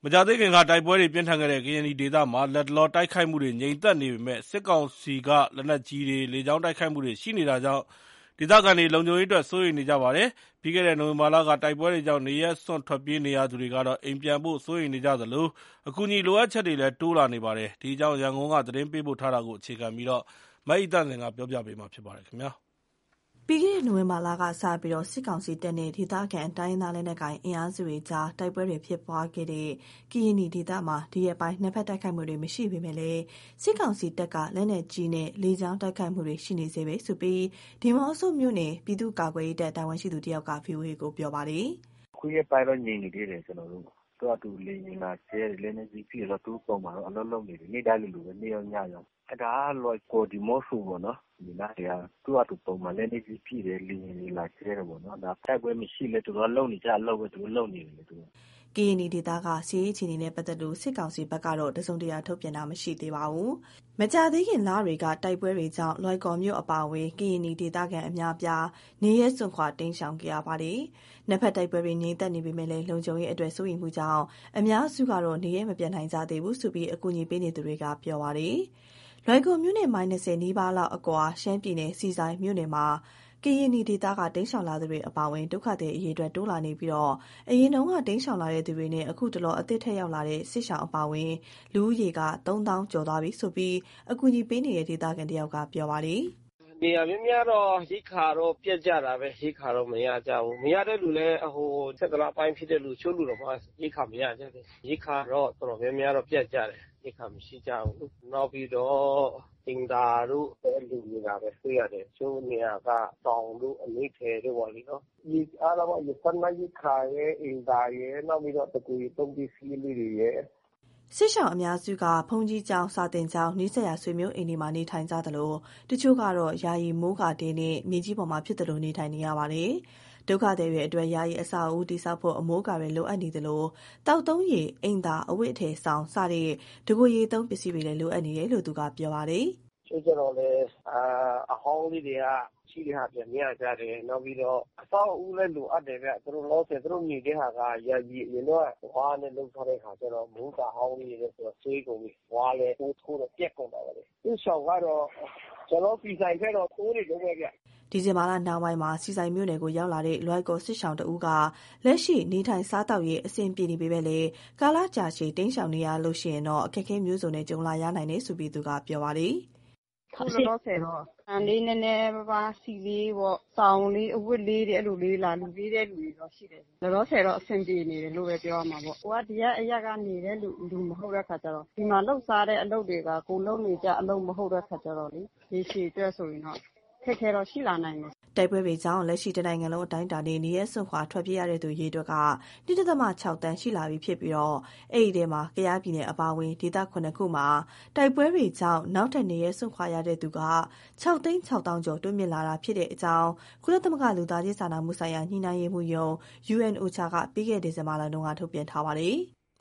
မကြာသေးခင်ကတိုက်ပွဲတွေပြင်းထန်ခဲ့တဲ့ကရင်နီဒေသမှာလတ်တလောတိုက်ခိုက်မှုတွေငြိမ်သက်နေပေမဲ့စစ်ကောင်စီကလက်နက်ကြီးတွေလေကြောင်းတိုက်ခိုက်မှုတွေရှိနေတာကြောင့်ဒေသခံတွေလုံခြုံရေးအတွက်စိုးရိမ်နေကြပါတယ်။ပြီးခဲ့တဲ့နိုဝင်ဘာလကတိုက်ပွဲတွေကြောင့်နေရပ်စွန့်ထွက်ပြေးနေရသူတွေကတော့အိမ်ပြန်ဖို့စိုးရိမ်နေကြသလိုအကူအညီလိုအပ်ချက်တွေလည်းတိုးလာနေပါတယ်။ဒီအကြောင်းရန်ကုန်ကသတင်းပေးပို့ထားတာကိုအခြေခံပြီးမအိသန့်စင်ကပြောပြပေးမှာဖြစ်ပါတယ်ခင်ဗျာ။ပြီးခဲ့တဲ့နိုဝင်ဘာလကစပြီးစစ်ကောင်စီတပ်နဲ့ဒေသခံတိုင်းရင်းသားလက်နက်ကိုင်အင်အားစုတွေကြားတိုက်ပွဲတွေဖြစ်ပွားခဲ့တဲ့ကရင်နီဒေသမှာဒီရက်ပိုင်းနှစ်ဖက်တိုက်ခိုက်မှုတွေမရှိပေမဲ့လည်းစစ်ကောင်စီတပ်ကလက်နက်ကြီးနဲ့လေကြောင်းတိုက်ခိုက်မှုတွေရှိနေစေပဲဆိုပြီးဒီမော့ဆိုမြို့နယ်ပြည်သူ့ကာကွယ်ရေးတပ်တာဝန်ရှိသူတယောက်က VOA ကိုပြောပါတယ်။ခုရက်ပိုင်းတော့ငြိမ်နေသေးတယ်ကျွန်တော်တို့တော့တူလေးငလာကျဲလက်နေကြီးပြီးတော့သူ့ပုံမှာတော့အလုံးလုံးနေတယ်နေ့တိုင်းလိုပဲနေ့ရောညရောအဲ့ဒါလော်ကိုဒီမော့ဆိုပေါ့နော်ဒီနားတွေကသူ့အတူပုံမှာလက်နေကြီးပြီးတယ်လေးငလာကျဲတယ်ပေါ့နော်ဒါတိုက်ပွဲမရှိလဲသူတို့လုံနေကြလုံပဲသူတို့လုံနေတယ်လေသူကရင်နီဒေသကစီးရေးချီနဲ့ပတ်သက်လို့စစ်ကောင်စီဘက်ကတော့တစုံတရာထုတ်ပြန်တာမရှိသေးပါဘူး။မကြာသေးခင်လတွေကတိုက်ပွဲတွေကြောင့်လွိုင်ကော်မြို့အပါအဝင်ကရင်နီဒေသခံအများပြားနေရဲစွန့်ခွာတိမ်းရှောင်ကြရပါတယ်။နှစ်ဖက်တိုက်ပွဲတွေငြိမ်သက်နေပေမဲ့လည်းလုံခြုံရေးအတွက်စိုးရိမ်မှုကြောင့်အများစုကတော့နေရဲမပြန်နိုင်ကြသေးဘူးဆိုပြီးအကူအညီပေးနေသူတွေကပြောပါတယ်။လွိုင်ကော်မြို့နယ်မိုင်20နီးပါးလောက်အကွာရှမ်းပြည်နယ်စီဆိုင်မြို့နယ်မှာကရင်နီဒေသကတိမ်းရှောင်လာသူတွေအပါအဝင်ဒုက္ခသည်အရေးအတွက်တိုးလာနေပြီးအရင်တုန်းကတိမ်းရှောင်လာတဲ့သူတွေနဲ့အခုတလောအသစ်ထက်ရောက်လာတဲ့စစ်ရှောင်အပါအဝင်လူဦးရေက3000ကျော်သွားပြီဆိုပြီးအကူအညီပေးနေတဲ့ဒေသခံတယောက်ကပြောပါတယ်။နေရာများများတော့ရိခါတော့ပြတ်ကြတာပဲရိခါတော့မရကြဘူးမရတဲ့လူလည်းဆက်တလားပိုင်းဖြစ်တဲ့လူချို့လူတော့မှရိခါမရကြတယ်ရိခါတော့တော်တော်များများတော့ပြတ်ကြတယ်ရိခါမရှိကြဘူးနောက်ပြီးတော့တင်တာတို့လူနေတာပဲတွေ့ရတယ်ချို့နေရာကတောင်တို့အမိထဲတို့ပါလိနော်ဒီအားလုံးရစနရိခါရဲ့အင်တာရဲ့နောက်ပြီးတော့တကူသုံးပစ္စည်းလေးတွေရဲ့စစ်ရှောင်းအများစုကဘုံကြီးကျောင်းစာတင်ကျောင်းနှိစက်ရဆွေမျိုးအိမ်တွေမှာနေထိုင်ကြသလိုတချို့ကတော့ယာယီမိုးကာတင်းနဲ့မြေကြီးပေါ်မှာဖြစ်တယ်လို့နေထိုင်နေရပါတယ်ဒုက္ခသည်တွေအတွက်ယာယီအဆောက်အဦတိစောက်ဖို့အမိုးကာတွေလိုအပ်နေသလိုတောက်သုံးရည်အိမ်သာအဝတ်အထည်ဆောင်စတဲ့ဒဂိုရီသုံးပစ္စည်းတွေလည်းလိုအပ်နေတယ်လို့သူကပြောပါတယ်ကျတော့လေအဟောင်းလေးတွေကရှိတဲ့ဟာပြန်မြရကြတယ်နောက်ပြီးတော့အဆောက်အဦလည်းလိုအပ်တယ်ဗျသူတို့လို့ဆိုသူတို့နေတဲ့ဟာကယာယီအရင်တော့ဝါးနဲ့လုံထားတဲ့ခါကျတော့မူးတာဟောင်းလေးတွေဆိုဆွေးကုန်ပြီဝါးလည်းထိုးတော့ပြက်ကုန်တာပဲလေသူဆောင်ကတော့ကျွန်တော်ပြည်ဆိုင်ဖက်တော့ထိုးနေလုံးပဲဗျဒီဇင်ဘာလနောက်ပိုင်းမှာစီဆိုင်မြို့နယ်ကိုရောက်လာတဲ့လွိုက်ကော်စစ်ရှောင်းတဦးကလက်ရှိနေထိုင်စားတောက်ရေးအဆင်ပြေနေပေမဲ့လည်းကာလကြာရှည်တိမ်းရှောင်နေရလို့ရှိရင်တော့အခက်အခဲမျိုးစုံနဲ့ကြုံလာရနိုင်တယ်ဆိုပြီးသူကပြောပါတယ်ခုတော့ဆယ်တော့အန်လေးနည်းနည်းပါးစီလေးပေါ့စောင်းလေးအဝတ်လေးတွေအဲ့လိုလေးလာလူပေးတဲ့လူတွေတော့ရှိတယ်တော့ဆယ်တော့အဆင်ပြေနေတယ်လို့ပဲပြောရမှာပေါ့ဟိုကဒီကအရက်နေတဲ့လူမဟုတ်တဲ့ခါကျတော့ဒီမှာလှုပ်ရှားတဲ့အလုပ်တွေကကိုလုံးနေကြအလုပ်မဟုတ်တဲ့ခါကျတော့လေဒီရှည်အတွက်ဆိုရင်တော့ခက်ခဲတော့ရှိလာနိုင်တယ်တိုက်ပွဲတွေကြောင့်လက်ရှိတနိုင်ငံလုံးအတိုင်းအတာနဲ့နေရဲစွန့်ခွာထွက်ပြေးရတဲ့သူရေအတွက်က1.6 တန်းရှိလာပြီဖြစ်ပြီးအဲ့ဒီထဲမှာကယားပြည်နယ်အပါအဝင်ဒေသ9ခုမှာတိုက်ပွဲတွေကြောင့်နောက်ထပ်နေရဲစွန့်ခွာရတဲ့သူက6,600,000 ကျော်တိုးမြင့်လာတာဖြစ်တဲ့အကြောင်းကုလသမဂ္ဂလူသားချင်းစာနာမှုဆိုင်ရာညှိနှိုင်းရေးမှူးရုံး UNOCHA ကပြီးခဲ့တဲ့ဒီဇင်ဘာလတုန်းကထုတ်ပြန်ထားပါတယ်။